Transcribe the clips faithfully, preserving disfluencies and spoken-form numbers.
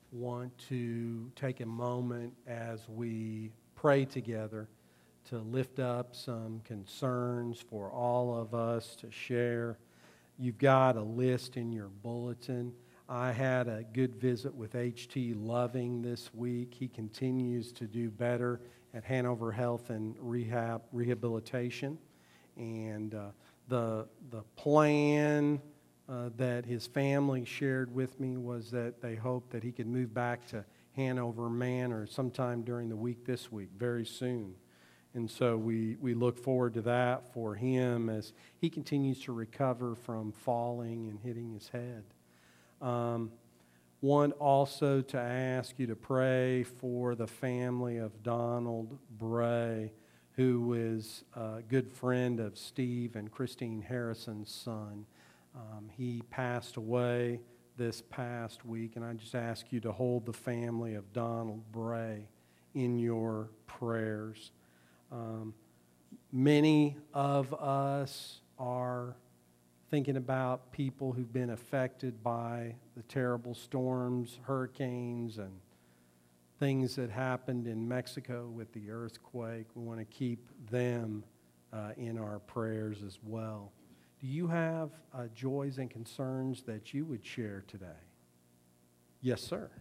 want to take a moment as we pray together to lift up some concerns for all of us to share. You've got a list in your bulletin. I had a good visit with H T Loving this week. He continues to do better at Hanover Health and Rehab Rehabilitation. And uh, the, the plan uh, that his family shared with me was that they hoped that he could move back to Hanover Manor sometime during the week this week, very soon. And so we, we look forward to that for him as he continues to recover from falling and hitting his head. Um, want also to ask you to pray for the family of Donald Bray, who is a good friend of Steve and Christine Harrison's son. Um, he passed away this past week, and I just ask you to hold the family of Donald Bray in your prayers. Um, many of us are thinking about people who've been affected by the terrible storms, hurricanes, and things that happened in Mexico with the earthquake. We want to keep them uh, in our prayers as well. Do you have uh, joys and concerns that you would share today? Yes, sir.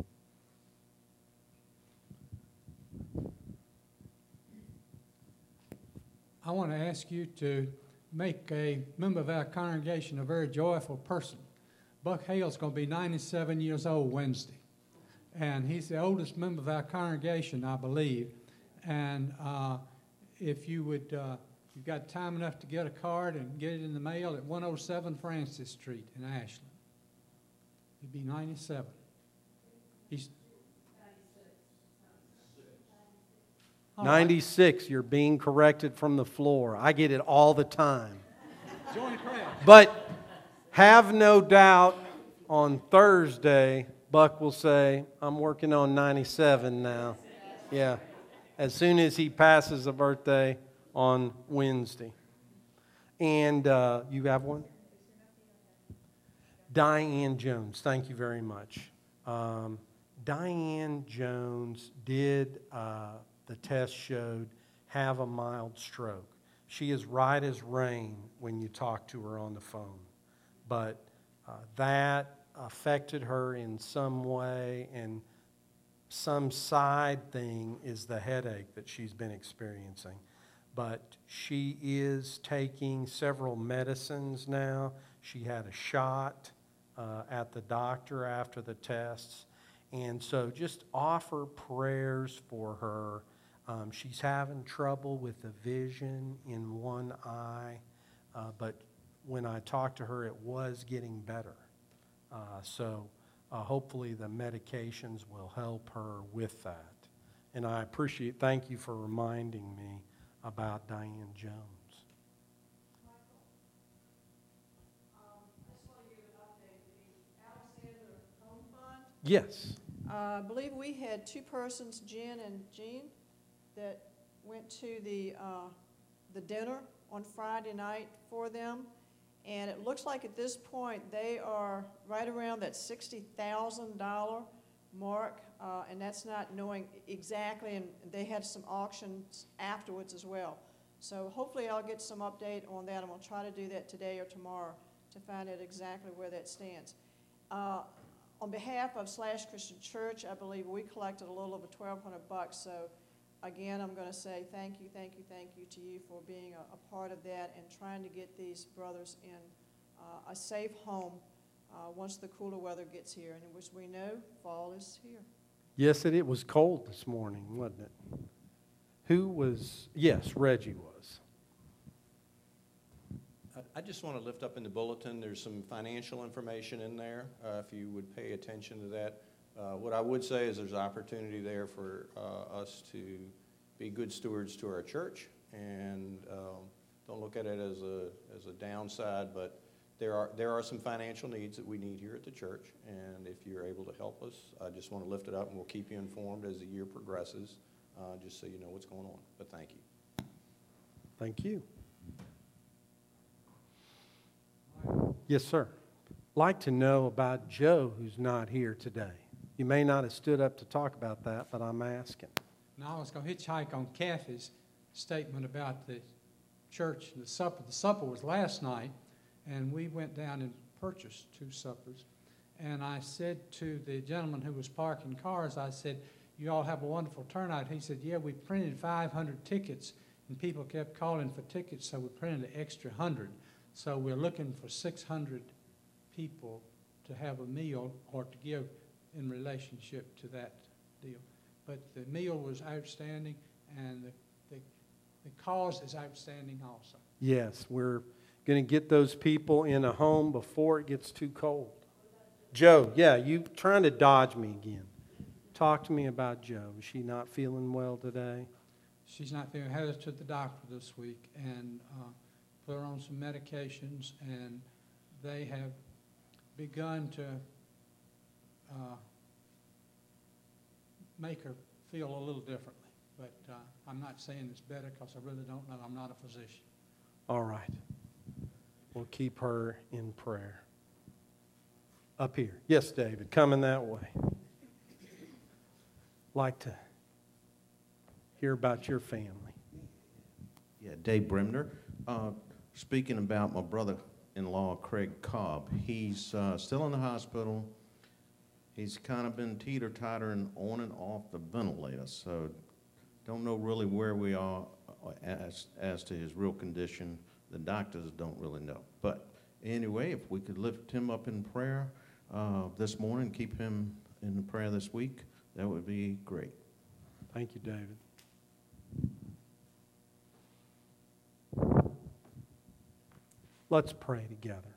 I want to ask you to make a member of our congregation a very joyful person. Buck Hale's going to be ninety-seven years old Wednesday, and he's the oldest member of our congregation, I believe. And uh, if you would, uh, you've got time enough to get a card and get it in the mail at one oh seven Francis Street in Ashland. He'd be ninety-seven. He's ninety-six, you're being corrected from the floor. I get it all the time. Join the crowd. But have no doubt on Thursday, Buck will say, I'm working on ninety-seven now. Yeah, as soon as he passes a birthday on Wednesday. And uh, you have one? Diane Jones, thank you very much. Um, Diane Jones did... Uh, the test showed, have a mild stroke. She is right as rain when you talk to her on the phone. But uh, that affected her in some way, and some side thing is the headache that she's been experiencing. But she is taking several medicines now. She had a shot uh, at the doctor after the tests. And so just offer prayers for her. Um, she's having trouble with the vision in one eye, uh, but when I talked to her, it was getting better. Uh, so uh, hopefully the medications will help her with that. And I appreciate, thank you for reminding me about Diane Jones. Um, I just want to give an update. The Alexander Home Fund, Yes. uh, I believe we had two persons, Jen and Jean, that went to the uh, the dinner on Friday night for them, and it looks like at this point they are right around that sixty thousand dollar mark, uh, and that's not knowing exactly, and they had some auctions afterwards as well. So hopefully I'll get some update on that, and we'll try to do that today or tomorrow to find out exactly where that stands. Uh, on behalf of Slash Christian Church, I believe we collected a little over twelve hundred bucks, so again, I'm going to say thank you, thank you, thank you to you for being a, a part of that and trying to get these brothers in uh, a safe home uh, once the cooler weather gets here. And as we know, fall is here. Yes, it, it was cold this morning, wasn't it? Who was? Yes, Reggie was. I just want to lift up in the bulletin, there's some financial information in there, uh, if you would pay attention to that. Uh, what I would say is there's opportunity there for uh, us to be good stewards to our church, and um, don't look at it as a as a downside, but there are there are some financial needs that we need here at the church, and if you're able to help us, I just want to lift it up, and we'll keep you informed as the year progresses, uh, just so you know what's going on. But thank you. Thank you. Yes, sir. Like to know about Joe, who's not here today. You may not have stood up to talk about that, but I'm asking. Now, I was going to hitchhike on Kathy's statement about the church and the supper. The supper was last night, and we went down and purchased two suppers. And I said to the gentleman who was parking cars, I said, you all have a wonderful turnout. He said, yeah, we printed five hundred tickets, and people kept calling for tickets, so we printed an extra one hundred. So we're looking for six hundred people to have a meal or to give in relationship to that deal. But the meal was outstanding, and the, the, the cause is outstanding also. Yes, we're going to get those people in a home before it gets too cold. Joe, yeah, you trying to dodge me again. Talk to me about Joe. Is she not feeling well today? She's not feeling, had her to the doctor this week and uh, put her on some medications, and they have begun to uh, make her feel a little differently. But uh, I'm not saying it's better because I really don't know. I'm not a physician. All right. We'll keep her in prayer. Up here. Yes, David, coming that way. Like to hear about your family. Yeah, Dave Bremner. Uh, speaking about my brother-in-law, Craig Cobb, he's uh, still in the hospital. He's kind of been teeter-tottering on and off the ventilator, so don't know really where we are as, as to his real condition. The doctors don't really know. But anyway, if we could lift him up in prayer uh, this morning, keep him in the prayer this week, that would be great. Thank you, David. Let's pray together.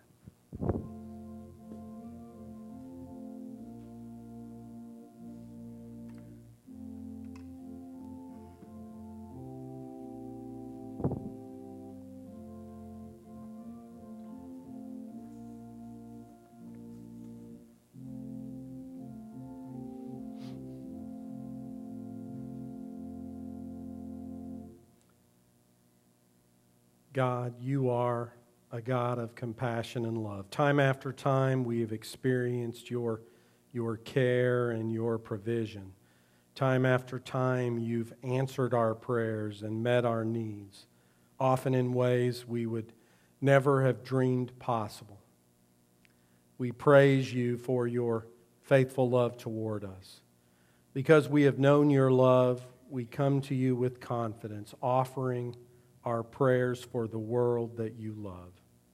God, you are a God of compassion and love. Time after time, we have experienced your, your care and your provision. Time after time, you've answered our prayers and met our needs, often in ways we would never have dreamed possible. We praise you for your faithful love toward us. Because we have known your love, we come to you with confidence, offering our prayers for the world that you love.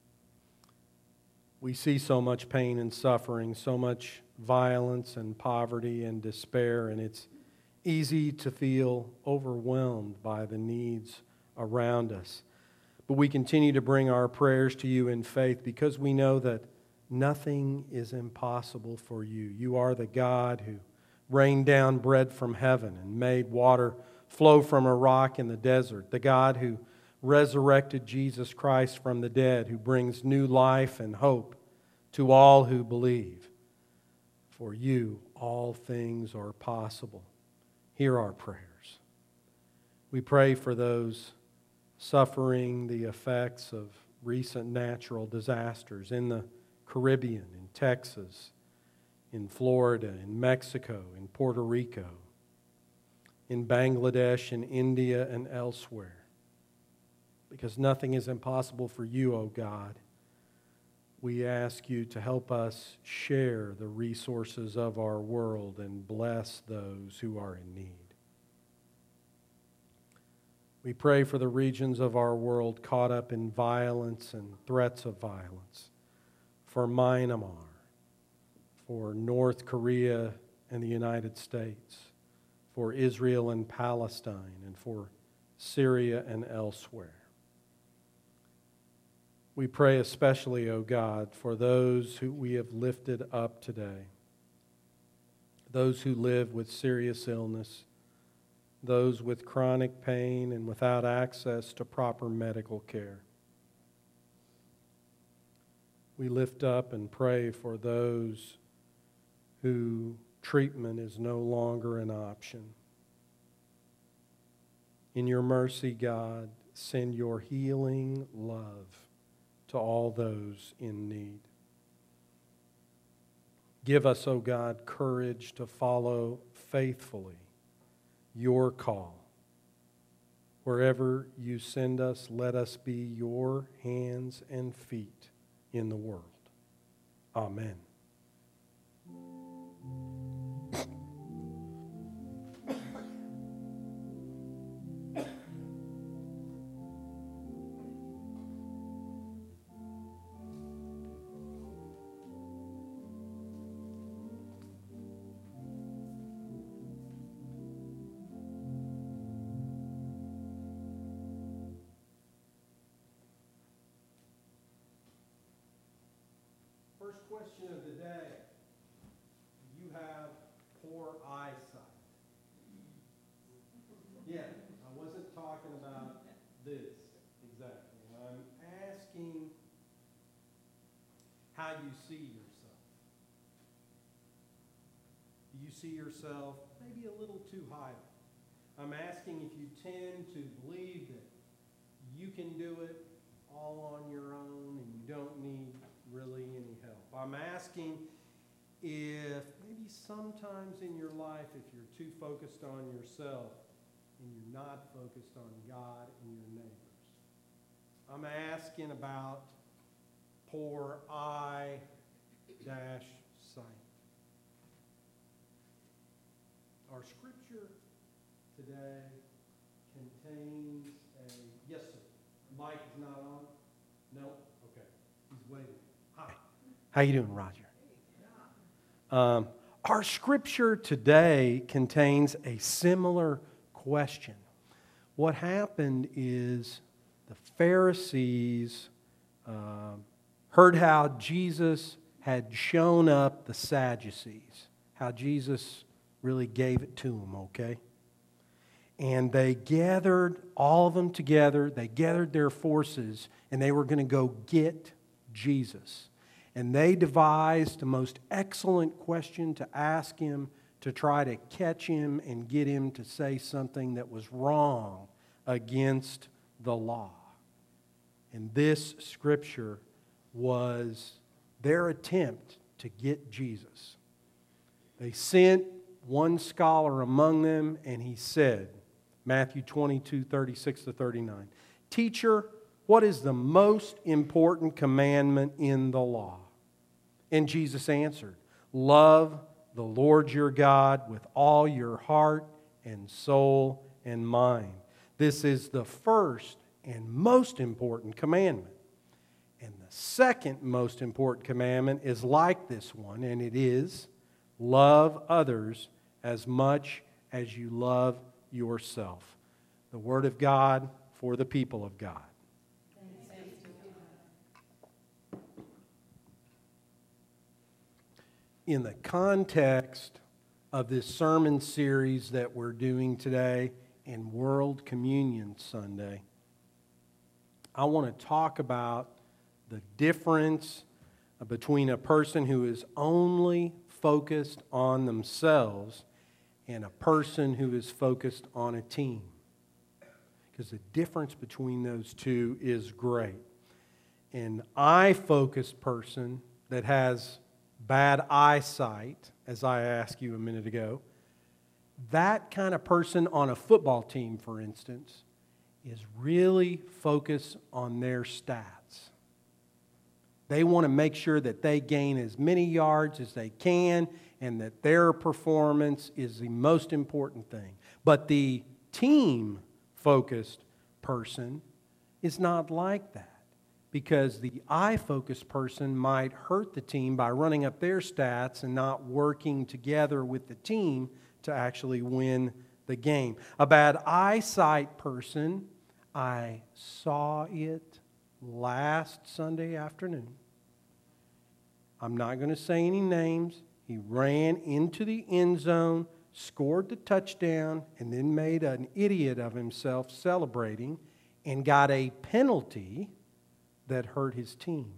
We see so much pain and suffering, so much violence and poverty and despair, and it's easy to feel overwhelmed by the needs around us. But we continue to bring our prayers to you in faith because we know that nothing is impossible for you. You are the God who rained down bread from heaven and made water flow from a rock in the desert, the God who resurrected Jesus Christ from the dead, who brings new life and hope to all who believe. For you, all things are possible. Hear our prayers. We pray for those suffering the effects of recent natural disasters in the Caribbean, in Texas, in Florida, in Mexico, in Puerto Rico, in Bangladesh, in India, and elsewhere. Because nothing is impossible for you, O God. We ask you to help us share the resources of our world and bless those who are in need. We pray for the regions of our world caught up in violence and threats of violence, for Myanmar, for North Korea and the United States, for Israel and Palestine, and for Syria and elsewhere. We pray especially, O God, for those who we have lifted up today, those who live with serious illness, those with chronic pain and without access to proper medical care. We lift up and pray for those who treatment is no longer an option. In your mercy, God, send your healing love to all those in need. Give us, O God, courage to follow faithfully your call. Wherever you send us, let us be your hands and feet in the world. Amen. First question of the day. Do you have poor eyesight? Yeah, I wasn't talking about this exactly. I'm asking how you see yourself. Do you see yourself maybe a little too high? I'm asking if you tend to believe that you can do it all on your own and you don't need really any help. I'm asking if maybe sometimes in your life, if you're too focused on yourself and you're not focused on God and your neighbors. I'm asking about poor eye dash sight. Our scripture today contains a, yes sir, mic is not on? No? Okay, he's waiting. Hi. How you doing, Roger? Um, our scripture today contains a similar question. What happened is the Pharisees uh, heard how Jesus had shown up the Sadducees, how Jesus really gave it to them, okay? And they gathered all of them together, they gathered their forces, and they were going to go get Jesus. And they devised the most excellent question to ask him to try to catch him and get him to say something that was wrong against the law. And this scripture was their attempt to get Jesus. They sent one scholar among them, and he said, Matthew twenty-two, thirty-six to thirty-nine, "Teacher, what is the most important commandment in the law?" And Jesus answered, "Love the Lord your God with all your heart and soul and mind. This is the first and most important commandment. And the second most important commandment is like this one, and it is, love others as much as you love yourself." The Word of God for the people of God. In the context of this sermon series that we're doing today in World Communion Sunday, I want to talk about the difference between a person who is only focused on themselves and a person who is focused on a team. Because the difference between those two is great. An I-focused person that has bad eyesight, as I asked you a minute ago, that kind of person on a football team, for instance, is really focused on their stats. They want to make sure that they gain as many yards as they can and that their performance is the most important thing. But the team-focused person is not like that, because the I-focused person might hurt the team by running up their stats and not working together with the team to actually win the game. A bad eyesight person, I saw it last Sunday afternoon. I'm not going to say any names. He ran into the end zone, scored the touchdown, and then made an idiot of himself celebrating and got a penalty that hurt his team.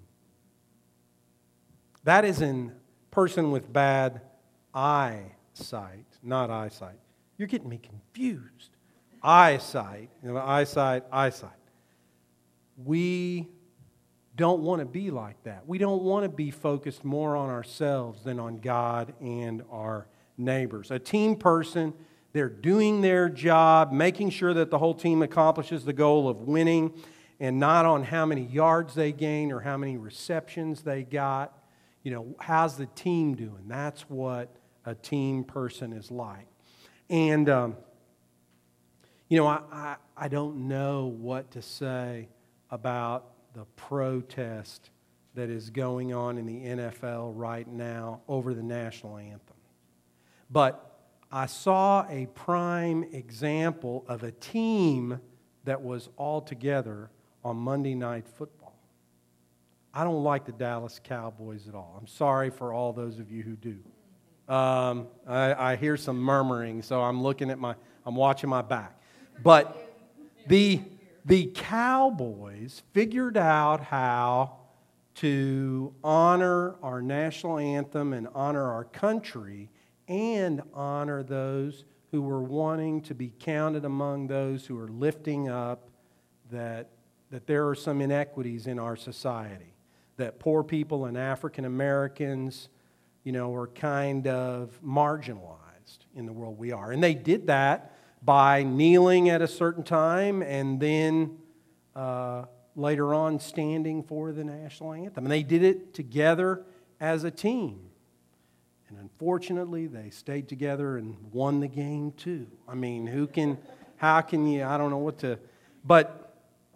That is a person with bad eyesight, not eyesight. You're getting me confused. Eyesight, you know, eyesight, eyesight. We don't want to be like that. We don't want to be focused more on ourselves than on God and our neighbors. A team person, they're doing their job, making sure that the whole team accomplishes the goal of winning, and not on how many yards they gain or how many receptions they got. You know, how's the team doing? That's what a team person is like. And, um, you know, I, I, I don't know what to say about the protest that is going on in the N F L right now over the national anthem. But I saw a prime example of a team that was all together on Monday Night Football. I don't like the Dallas Cowboys at all. I'm sorry for all those of you who do. Um, I, I hear some murmuring, so I'm looking at my, I'm watching my back. But the, the Cowboys figured out how to honor our national anthem and honor our country and honor those who were wanting to be counted among those who are lifting up that, that there are some inequities in our society, that poor people and African Americans, you know, are kind of marginalized in the world we are. And they did that by kneeling at a certain time and then uh, later on standing for the national anthem. And they did it together as a team. And unfortunately, they stayed together and won the game too. I mean, who can, how can you, I don't know what to, but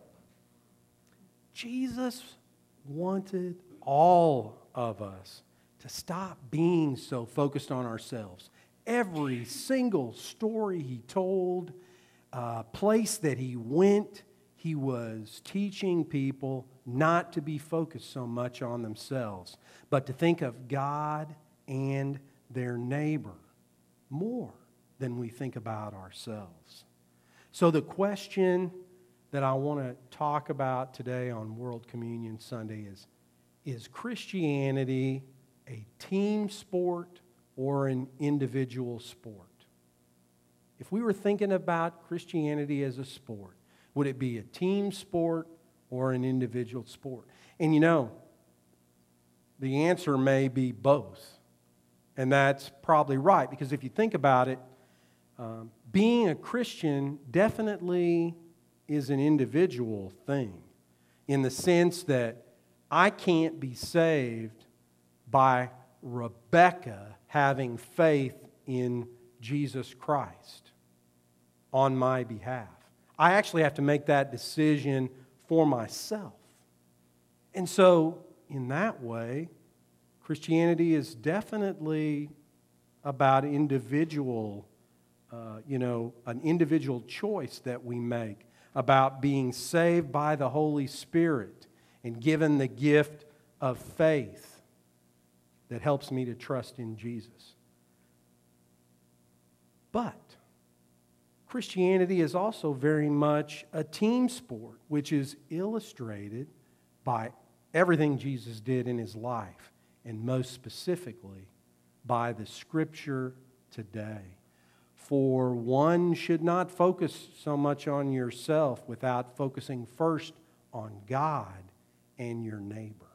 Jesus wanted all of us to stop being so focused on ourselves. Every single story he told, uh, place that he went, he was teaching people not to be focused so much on themselves, but to think of God and their neighbor more than we think about ourselves. So the question that I want to talk about today on World Communion Sunday is, is Christianity a team sport or an individual sport? If we were thinking about Christianity as a sport, would it be a team sport or an individual sport? And you know, the answer may be both. And that's probably right, because if you think about it, um, being a Christian definitely is an individual thing, in the sense that I can't be saved by Rebecca having faith in Jesus Christ on my behalf. I actually have to make that decision for myself. And so, in that way, Christianity is definitely about individual, uh, you know, an individual choice that we make about being saved by the Holy Spirit and given the gift of faith that helps me to trust in Jesus. But Christianity is also very much a team sport, which is illustrated by everything Jesus did in his life, and most specifically by the Scripture today. For one should not focus so much on yourself without focusing first on God and your neighbor.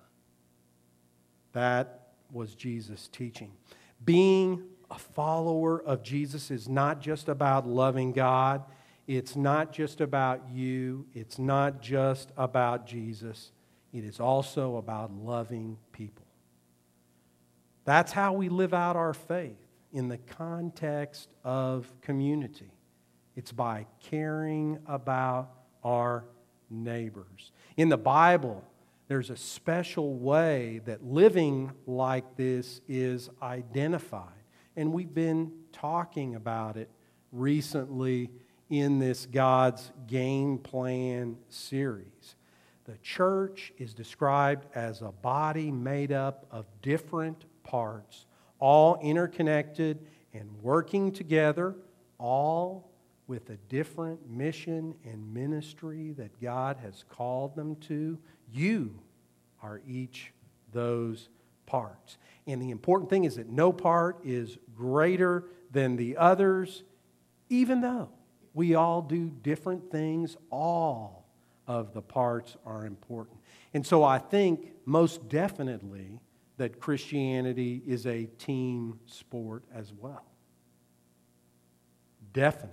That was Jesus' teaching. Being a follower of Jesus is not just about loving God. It's not just about you. It's not just about Jesus. It is also about loving people. That's how we live out our faith in the context of community. It's by caring about our neighbors. In the Bible, there's a special way that living like this is identified. And we've been talking about it recently in this God's Game Plan series. The church is described as a body made up of different parts, all interconnected and working together, all with a different mission and ministry that God has called them to. You are each those parts. And the important thing is that no part is greater than the others, even though we all do different things. All of the parts are important. And so I think most definitely that Christianity is a team sport as well. Definitely.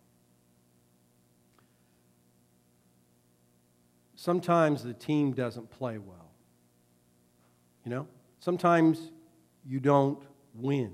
Sometimes the team doesn't play well. You know? Sometimes you don't win.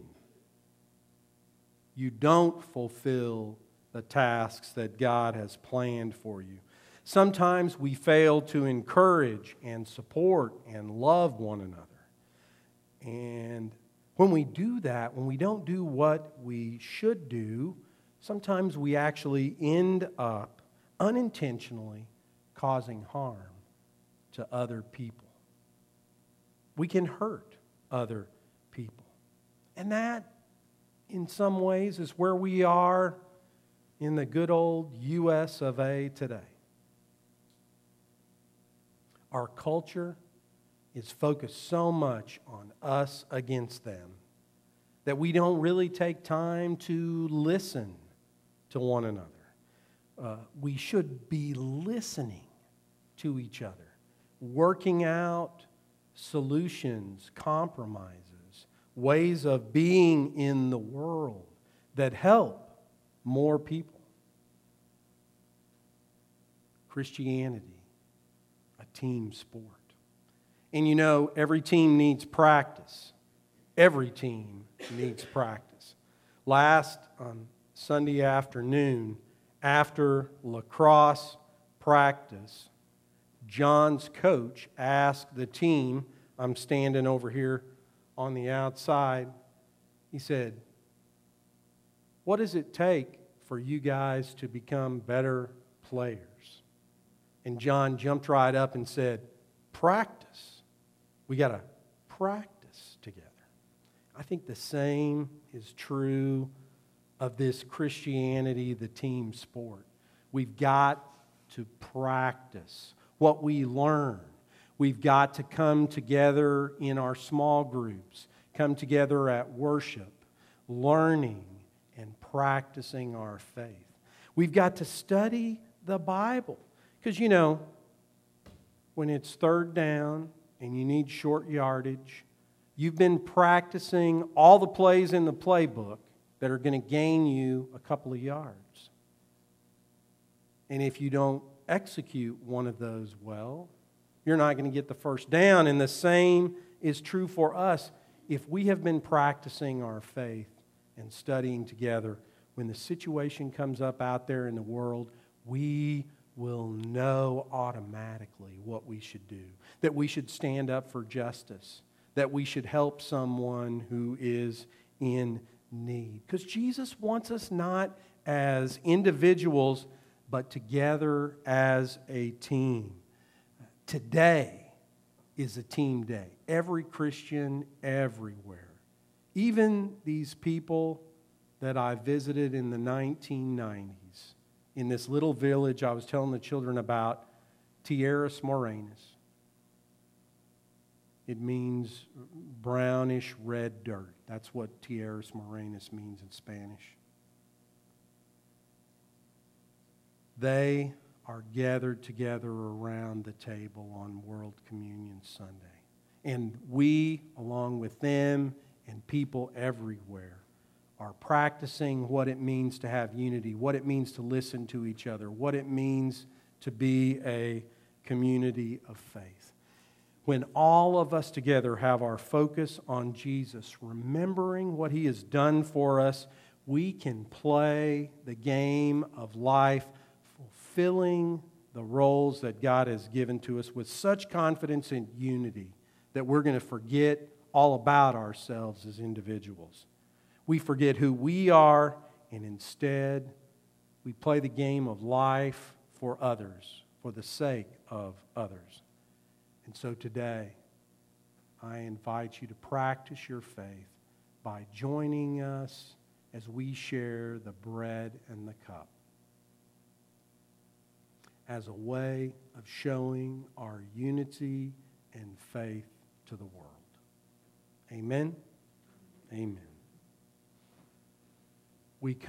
You don't fulfill the tasks that God has planned for you. Sometimes we fail to encourage and support and love one another. And when we do that, when we don't do what we should do, sometimes we actually end up unintentionally causing harm to other people. We can hurt other people. And that, in some ways, is where we are in the good old U S of A today. Our culture is focused so much on us against them that we don't really take time to listen to one another. Uh, we should be listening to each other, working out solutions, compromises, ways of being in the world that help more people. Christianity, a team sport. And you know, every team needs practice. Every team needs practice. Last um, Sunday afternoon, after lacrosse practice, John's coach asked the team, I'm standing over here on the outside, he said, what does it take for you guys to become better players? And John jumped right up and said, practice. We got to practice together. I think the same is true of this Christianity, the team sport. We've got to practice what we learn. We've got to come together in our small groups, come together at worship, learning and practicing our faith. We've got to study the Bible. Because, you know, when it's third down and you need short yardage, you've been practicing all the plays in the playbook that are going to gain you a couple of yards. And if you don't execute one of those well, you're not going to get the first down. And the same is true for us. If we have been practicing our faith and studying together, when the situation comes up out there in the world, we will know automatically what we should do. That we should stand up for justice. That we should help someone who is in need. Because Jesus wants us not as individuals, but together as a team. Today is a team day. Every Christian everywhere. Even these people that I visited in the nineteen nineties, in this little village I was telling the children about, Tierras Morenas. It means brownish red dirt. That's what Tierras Morenas means in Spanish. They are gathered together around the table on World Communion Sunday. And we, along with them and people everywhere, are practicing what it means to have unity, what it means to listen to each other, what it means to be a community of faith. When all of us together have our focus on Jesus, remembering what He has done for us, we can play the game of life, fulfilling the roles that God has given to us with such confidence and unity that we're going to forget all about ourselves as individuals. We forget who we are, and instead we play the game of life for others, for the sake of others. And so today, I invite you to practice your faith by joining us as we share the bread and the cup as a way of showing our unity and faith to the world. Amen? Amen. We